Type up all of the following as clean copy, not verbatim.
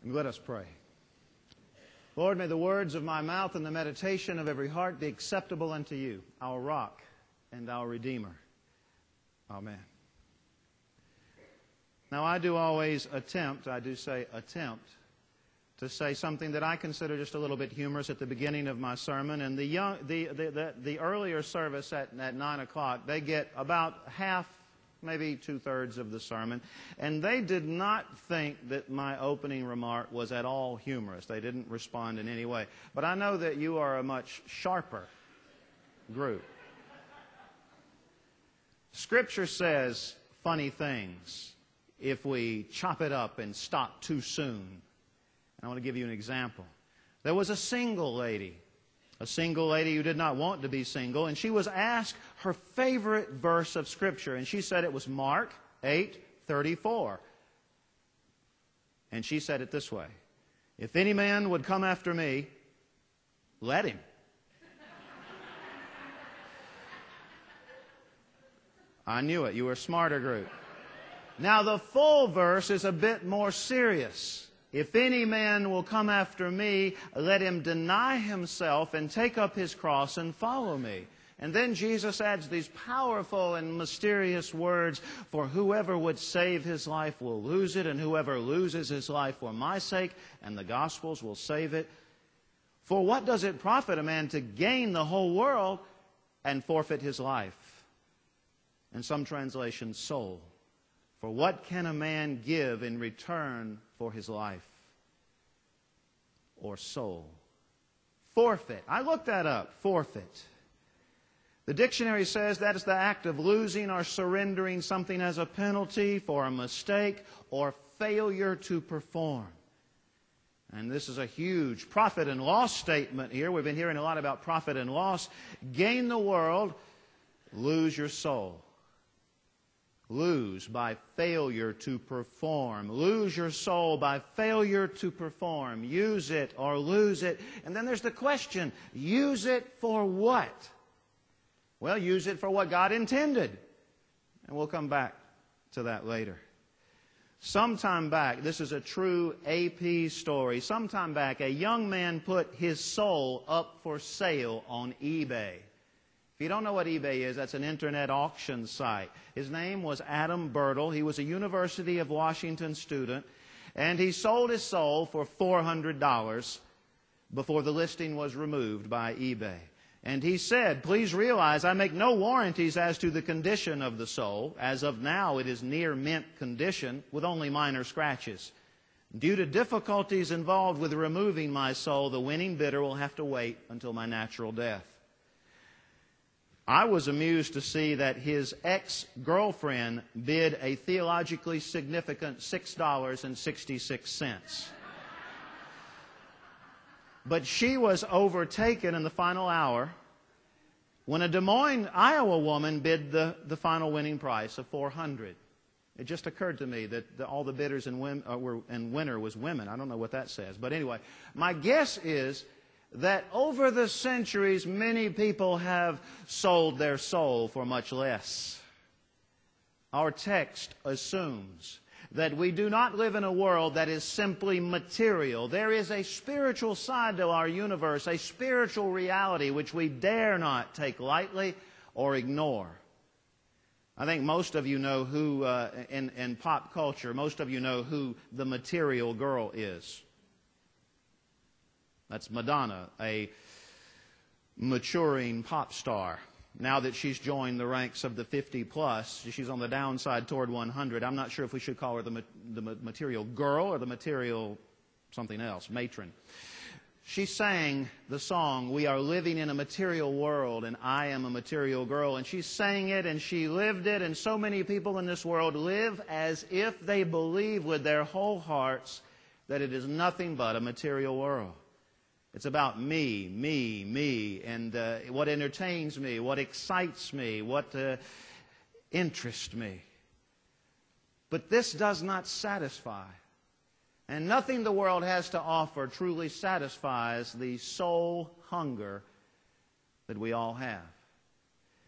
Let us pray. Lord, may the words of my mouth and the meditation of every heart be acceptable unto you, our rock and our Redeemer. Amen. Now, I do always attempt to say something that I consider just a little bit humorous at the beginning of my sermon. And the earlier service at 9 o'clock, they get about half, maybe two-thirds of the sermon. And they did not think that my opening remark was at all humorous. They didn't respond in any way. But I know that you are a much sharper group. Scripture says funny things if we chop it up and stop too soon. I want to give you an example. There was a single lady who did not want to be single, and she was asked her favorite verse of Scripture, and she said it was Mark 8:34. And she said it this way: "If any man would come after me, let him." I knew it. You were a smarter group. Now, the full verse is a bit more serious. "If any man will come after me, let him deny himself and take up his cross and follow me." And then Jesus adds these powerful and mysterious words: "For whoever would save his life will lose it, and whoever loses his life for my sake and the gospel's will save it. For what does it profit a man to gain the whole world and forfeit his life?" And some translations, soul. "For what can a man give in return for his life or soul?" Forfeit. I looked that up. Forfeit. The dictionary says that is the act of losing or surrendering something as a penalty for a mistake or failure to perform. And this is a huge profit and loss statement here. We've been hearing a lot about profit and loss. Gain the world, lose your soul. Lose by failure to perform. Lose your soul by failure to perform. Use it or lose it. And then there's the question, use it for what? Well, use it for what God intended. And we'll come back to that later. Sometime back, this is a true AP story. Sometime back, a young man put his soul up for sale on eBay. If you don't know what eBay is, that's an internet auction site. His name was Adam Bertle. He was a University of Washington student, and he sold his soul for $400 before the listing was removed by eBay. And he said, "Please realize I make no warranties as to the condition of the soul. As of now, it is near mint condition with only minor scratches. Due to difficulties involved with removing my soul, the winning bidder will have to wait until my natural death." I was amused to see that his ex-girlfriend bid a theologically significant $6.66. But she was overtaken in the final hour when a Des Moines, Iowa woman bid the final winning price of $400. It just occurred to me that all the bidders in winner was women. I don't know what that says. But anyway, my guess is that over the centuries, many people have sold their soul for much less. Our text assumes that we do not live in a world that is simply material. There is a spiritual side to our universe, a spiritual reality which we dare not take lightly or ignore. I think most of you know who, in pop culture, most of you know who the material girl is. That's Madonna, a maturing pop star. Now that she's joined the ranks of the 50-plus, she's on the downside toward 100. I'm not sure if we should call her the material girl or the material something else, matron. She sang the song, "We are living in a material world, and I am a material girl." And she sang it, and she lived it, and so many people in this world live as if they believe with their whole hearts that it is nothing but a material world. It's about me, and what entertains me, what excites me, what interests me. But this does not satisfy. And nothing the world has to offer truly satisfies the soul hunger that we all have.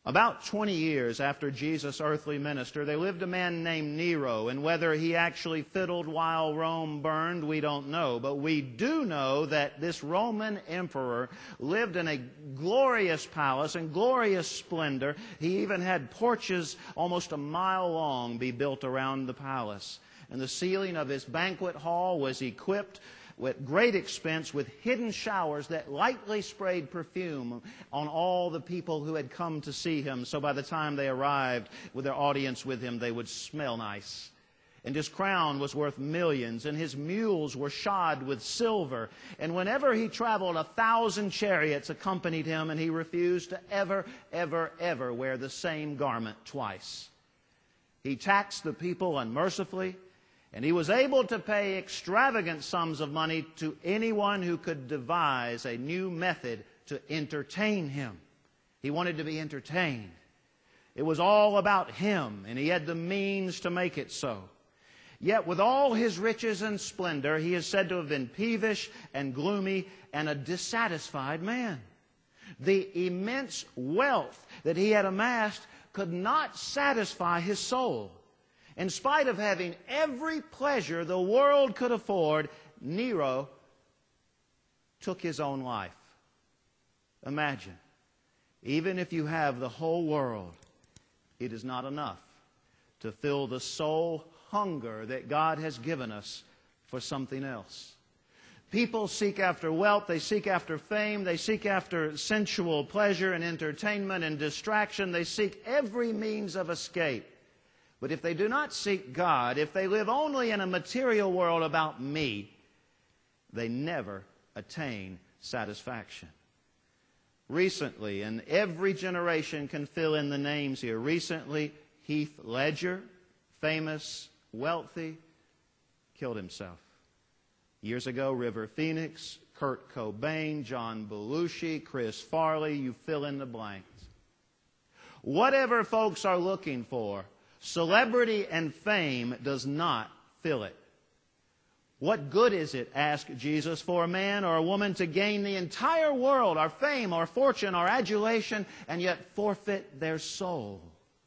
About 20 years after Jesus' earthly ministry, there lived a man named Nero, and whether he actually fiddled while Rome burned, we don't know. But we do know that this Roman emperor lived in a glorious palace and glorious splendor. He even had porches almost a mile long be built around the palace. And the ceiling of his banquet hall was equipped with great expense with hidden showers that lightly sprayed perfume on all the people who had come to see him. So by the time they arrived with their audience with him, they would smell nice. And his crown was worth millions, and his mules were shod with silver. And whenever he traveled, 1,000 chariots accompanied him, and he refused to ever wear the same garment twice. He taxed the people unmercifully, and he was able to pay extravagant sums of money to anyone who could devise a new method to entertain him. He wanted to be entertained. It was all about him, and he had the means to make it so. Yet with all his riches and splendor, he is said to have been peevish and gloomy and a dissatisfied man. The immense wealth that he had amassed could not satisfy his soul. In spite of having every pleasure the world could afford, Nero took his own life. Imagine, even if you have the whole world, it is not enough to fill the soul hunger that God has given us for something else. People seek after wealth, they seek after fame, they seek after sensual pleasure and entertainment and distraction. They seek every means of escape. But if they do not seek God, if they live only in a material world about me, they never attain satisfaction. Recently, and every generation can fill in the names here. Recently, Heath Ledger, famous, wealthy, killed himself. Years ago, River Phoenix, Kurt Cobain, John Belushi, Chris Farley, you fill in the blanks. Whatever folks are looking for, celebrity and fame does not fill it. What good is it, asked Jesus, for a man or a woman to gain the entire world, our fame, our fortune, our adulation, and yet forfeit their soul?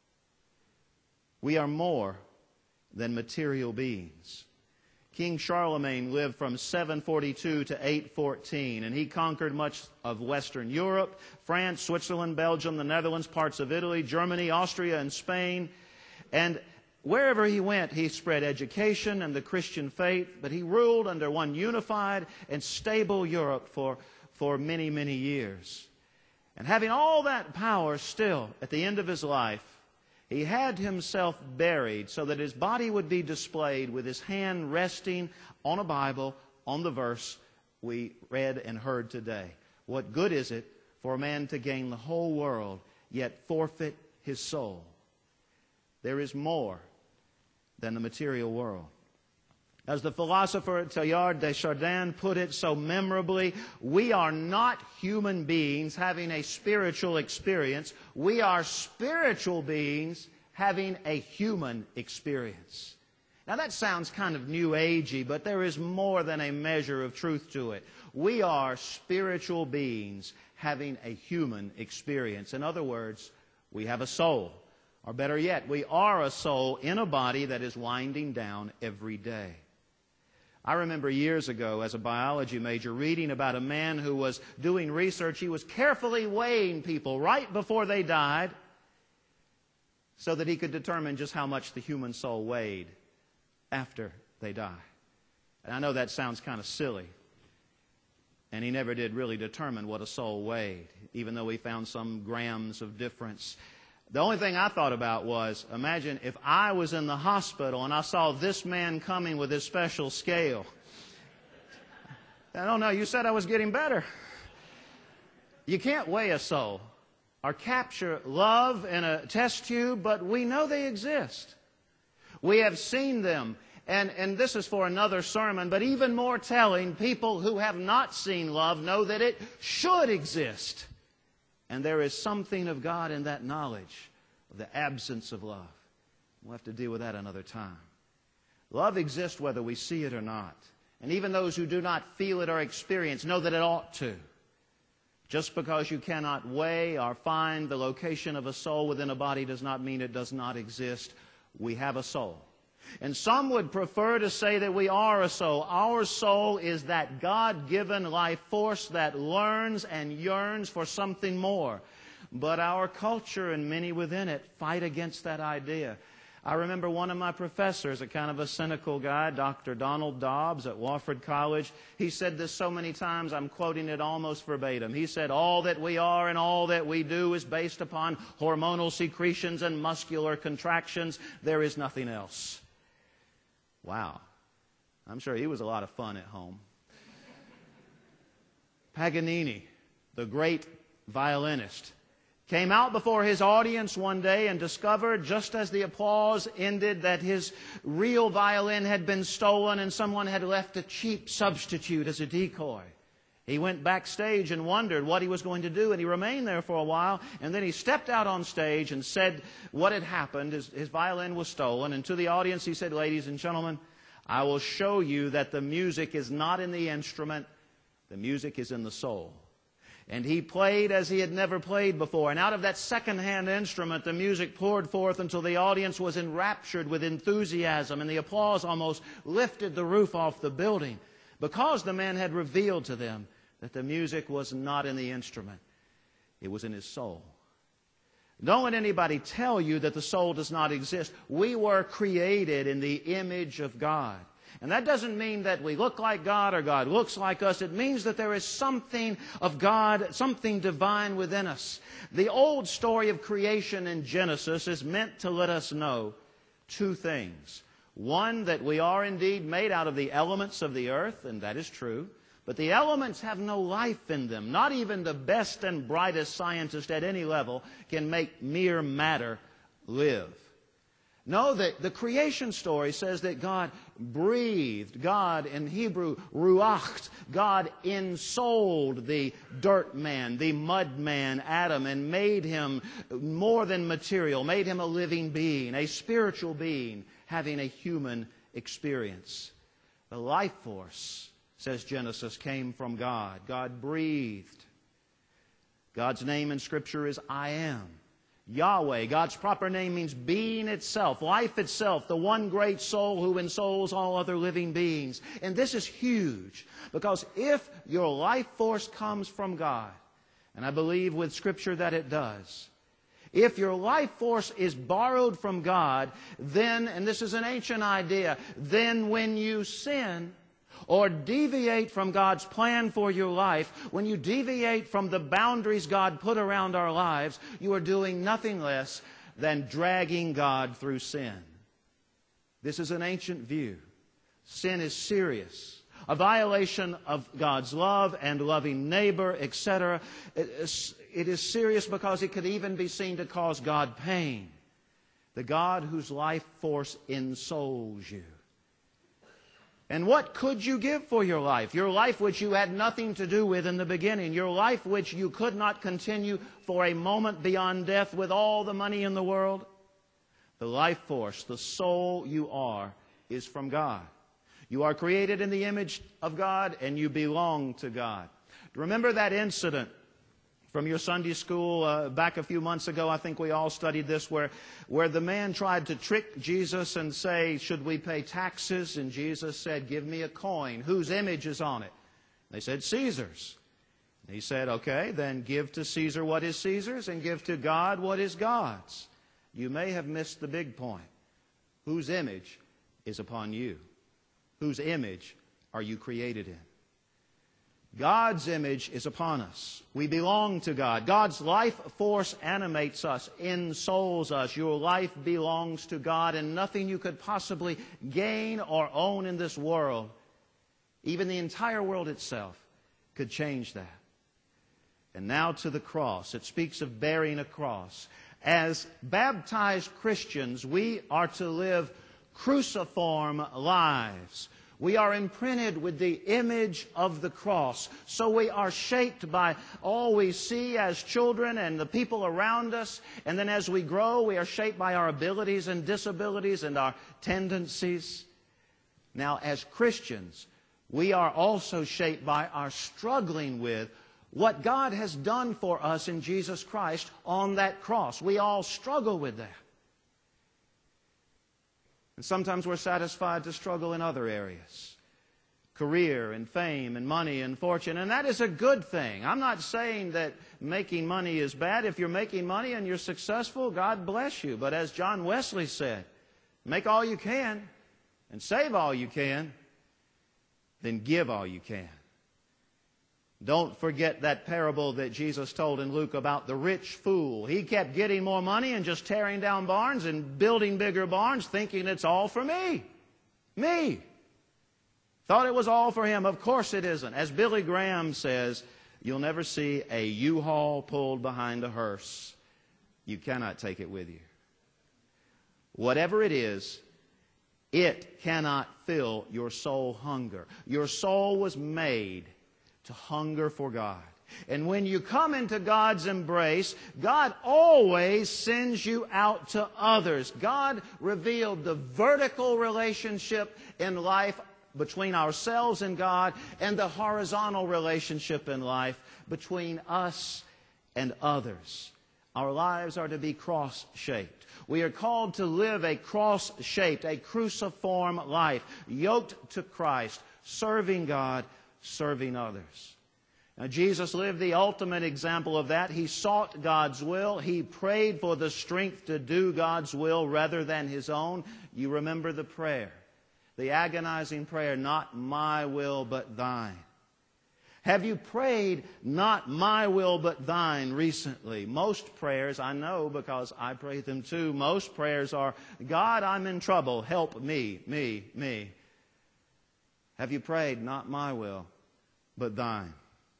We are more than material beings. King Charlemagne lived from 742 to 814, and he conquered much of Western Europe, France, Switzerland, Belgium, the Netherlands, parts of Italy, Germany, Austria, and Spain. And wherever he went, he spread education and the Christian faith, but he ruled under one unified and stable Europe for many, many years. And having all that power still, at the end of his life, he had himself buried so that his body would be displayed with his hand resting on a Bible, on the verse we read and heard today. What good is it for a man to gain the whole world, yet forfeit his soul? There is more than the material world. As the philosopher Teilhard de Chardin put it so memorably, we are not human beings having a spiritual experience. We are spiritual beings having a human experience. Now that sounds kind of new agey, but there is more than a measure of truth to it. We are spiritual beings having a human experience. In other words, we have a soul. Or better yet, we are a soul in a body that is winding down every day. I remember years ago as a biology major reading about a man who was doing research. He was carefully weighing people right before they died so that he could determine just how much the human soul weighed after they die. And I know that sounds kind of silly. And he never did really determine what a soul weighed, even though he found some grams of difference. The only thing I thought about was, imagine if I was in the hospital and I saw this man coming with his special scale. I don't know, you said I was getting better. You can't weigh a soul or capture love in a test tube, but we know they exist. We have seen them. And this is for another sermon, but even more telling, people who have not seen love know that it should exist. And there is something of God in that knowledge of the absence of love. We'll have to deal with that another time. Love exists whether we see it or not. And even those who do not feel it or experience know that it ought to. Just because you cannot weigh or find the location of a soul within a body does not mean it does not exist. We have a soul. And some would prefer to say that we are a soul. Our soul is that God-given life force that learns and yearns for something more. But our culture and many within it fight against that idea. I remember one of my professors, a kind of a cynical guy, Dr. Donald Dobbs at Wofford College. He said this so many times, I'm quoting it almost verbatim. He said, all that we are and all that we do is based upon hormonal secretions and muscular contractions. There is nothing else. Wow. I'm sure he was a lot of fun at home. Paganini, the great violinist, came out before his audience one day and discovered, just as the applause ended, that his real violin had been stolen and someone had left a cheap substitute as a decoy. He went backstage and wondered what he was going to do, and he remained there for a while, and then he stepped out on stage and said what had happened. His violin was stolen, and to the audience he said, ladies and gentlemen, I will show you that the music is not in the instrument, the music is in the soul. And he played as he had never played before. And out of that second-hand instrument, the music poured forth until the audience was enraptured with enthusiasm, and the applause almost lifted the roof off the building, because the man had revealed to them that the music was not in the instrument. It was in his soul. Don't let anybody tell you that the soul does not exist. We were created in the image of God. And that doesn't mean that we look like God or God looks like us. It means that there is something of God, something divine within us. The old story of creation in Genesis is meant to let us know two things. One, that we are indeed made out of the elements of the earth, and that is true. But the elements have no life in them. Not even the best and brightest scientist at any level can make mere matter live. No, the creation story says that God breathed, God in Hebrew, ruached, God ensouled the dirt man, the mud man, Adam, and made him more than material, made him a living being, a spiritual being, having a human experience. The life force, says Genesis, came from God. God breathed. God's name in Scripture is I Am. Yahweh, God's proper name, means being itself, life itself, the one great soul who ensouls all other living beings. And this is huge, because if your life force comes from God, and I believe with Scripture that it does, if your life force is borrowed from God, then, and this is an ancient idea, then when you sin or deviate from God's plan for your life, when you deviate from the boundaries God put around our lives, you are doing nothing less than dragging God through sin. This is an ancient view. Sin is serious. A violation of God's love and loving neighbor, etc. It is serious because it could even be seen to cause God pain. The God whose life force ensouls you. And what could you give for your life? Your life which you had nothing to do with in the beginning. Your life which you could not continue for a moment beyond death with all the money in the world. The life force, the soul you are, is from God. You are created in the image of God, and you belong to God. Remember that incident from your Sunday school back a few months ago? I think we all studied this, where the man tried to trick Jesus and say, should we pay taxes? And Jesus said, give me a coin. Whose image is on it? They said, Caesar's. And he said, okay, then give to Caesar what is Caesar's and give to God what is God's. You may have missed the big point. Whose image is upon you? Whose image are you created in? God's image is upon us. We belong to God. God's life force animates us, ensouls us. Your life belongs to God, and nothing you could possibly gain or own in this world, even the entire world itself, could change that. And now to the cross. It speaks of bearing a cross. As baptized Christians, we are to live cruciform lives. We are imprinted with the image of the cross. So we are shaped by all we see as children and the people around us. And then as we grow, we are shaped by our abilities and disabilities and our tendencies. Now, as Christians, we are also shaped by our struggling with what God has done for us in Jesus Christ on that cross. We all struggle with that. And sometimes we're satisfied to struggle in other areas. Career and fame and money and fortune. And that is a good thing. I'm not saying that making money is bad. If you're making money and you're successful, God bless you. But as John Wesley said, make all you can and save all you can, then give all you can. Don't forget that parable that Jesus told in Luke about the rich fool. He kept getting more money and just tearing down barns and building bigger barns, thinking it's all for me. Me. Thought it was all for him. Of course it isn't. As Billy Graham says, you'll never see a U-Haul pulled behind a hearse. You cannot take it with you. Whatever it is, it cannot fill your soul hunger. Your soul was made to hunger for God. And when you come into God's embrace, God always sends you out to others. God revealed the vertical relationship in life between ourselves and God, and the horizontal relationship in life between us and others. Our lives are to be cross-shaped. We are called to live a cross-shaped, a cruciform life, yoked to Christ, serving God, serving others. Now, Jesus lived the ultimate example of that. He sought God's will. He prayed for the strength to do God's will rather than His own. You remember the prayer, the agonizing prayer, not my will but thine. Have you prayed, not my will but thine, recently? Most prayers, I know because I pray them too, most prayers are, God, I'm in trouble, help me, me. Have you prayed, not my will but thine?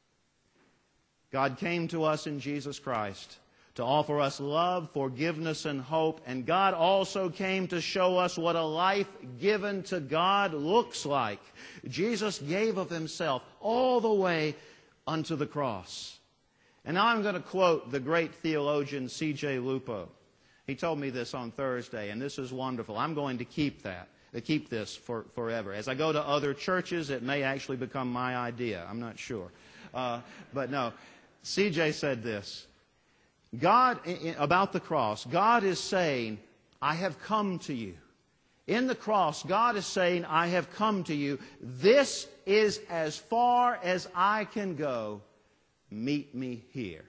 God came to us in Jesus Christ to offer us love, forgiveness, and hope. And God also came to show us what a life given to God looks like. Jesus gave of Himself all the way unto the cross. And now I'm going to quote the great theologian C.J. Lupo. He told me this on Thursday, and this is wonderful. I'm going to keep this for forever. As I go to other churches, it may actually become my idea. I'm not sure. But no, C.J. said this. God, about the cross, God is saying, I have come to you. In the cross, God is saying, I have come to you. This is as far as I can go. Meet me here.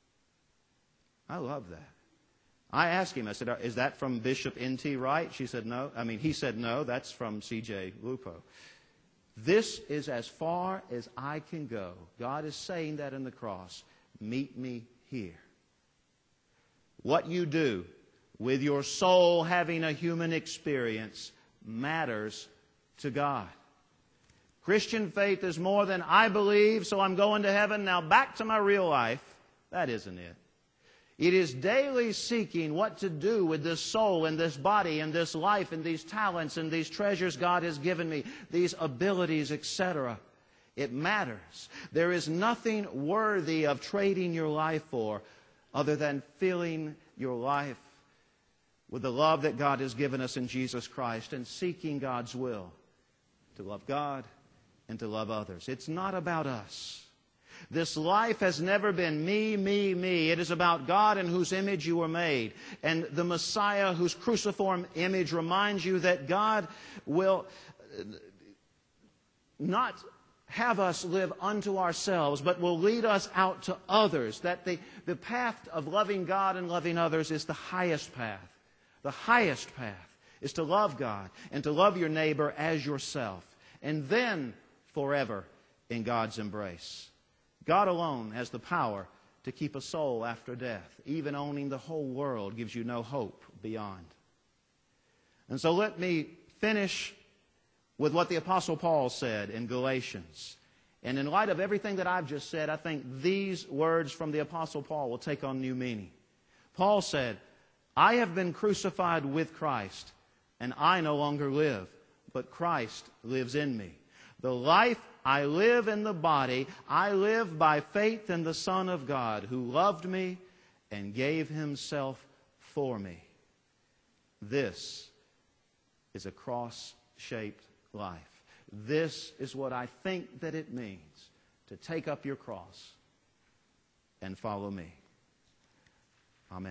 I love that. I asked him, I said, is that from Bishop N.T. Wright? He said, no, that's from C.J. Lupo. This is as far as I can go. God is saying that in the cross. Meet me here. What you do with your soul having a human experience matters to God. Christian faith is more than I believe, so I'm going to heaven. Now back to my real life. That isn't it. It is daily seeking what to do with this soul and this body and this life and these talents and these treasures God has given me, these abilities, etc. It matters. There is nothing worthy of trading your life for other than filling your life with the love that God has given us in Jesus Christ and seeking God's will to love God and to love others. It's not about us. This life has never been me. It is about God in whose image you were made. And the Messiah whose cruciform image reminds you that God will not have us live unto ourselves, but will lead us out to others. That the path of loving God and loving others is the highest path. The highest path is to love God and to love your neighbor as yourself. And then forever in God's embrace. God alone has the power to keep a soul after death. Even owning the whole world gives you no hope beyond. And so let me finish with what the Apostle Paul said in Galatians. And in light of everything that I've just said, I think these words from the Apostle Paul will take on new meaning. Paul said, I have been crucified with Christ, and I no longer live, but Christ lives in me. The life I live in the body, I live by faith in the Son of God, who loved me and gave Himself for me. This is a cross-shaped life. This is what I think that it means to take up your cross and follow me.